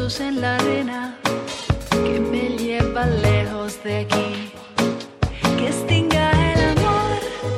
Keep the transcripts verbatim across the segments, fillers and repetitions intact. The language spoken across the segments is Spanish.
besos en la arena que me lleva lejos de aquí, que extinga el amor.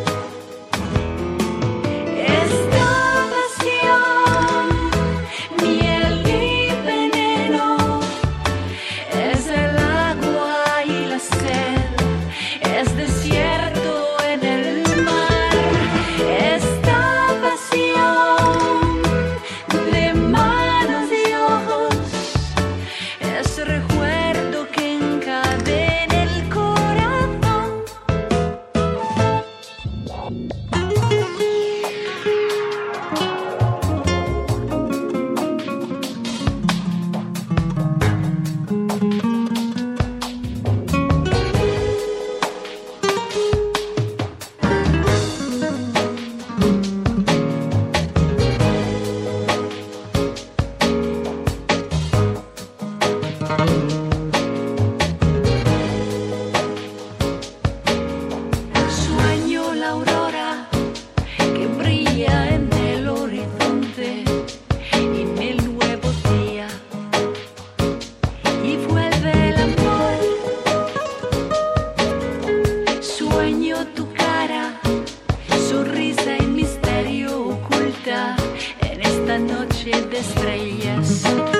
Esta pasión, miel y veneno, es el agua y la sed, es desierto en el mar. Esta pasión de manos y ojos, ese recuerdo que encadena el corazón. Sueño la aurora que brilla en el horizonte en el nuevo día, y vuelve el amor. Sueño tu cara, sonrisa y misterio oculta en esta noche de estrellas.